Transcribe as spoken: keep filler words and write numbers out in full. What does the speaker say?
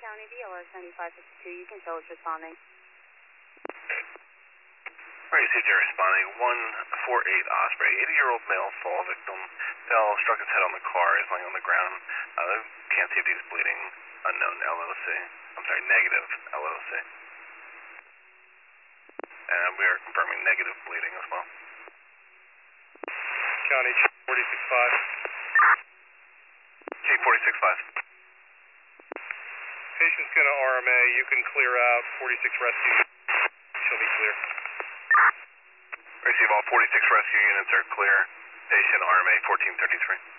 County, D L R seventy-five fifty-two. You can tell it's responding. Alright, C J responding. one forty-eight Osprey. eighty-year-old male fall victim. Fell, struck his head on the car. Is laying on the ground. Uh, can't see if he's bleeding. Unknown L O C. I'm sorry, negative L O C. And we are confirming negative bleeding as well. County forty-six five. Chief forty-six five. Patient's going to R M A. You can clear out forty-six rescue. She'll be clear. Receive all forty-six rescue units are clear. Patient R M A fourteen thirty-three.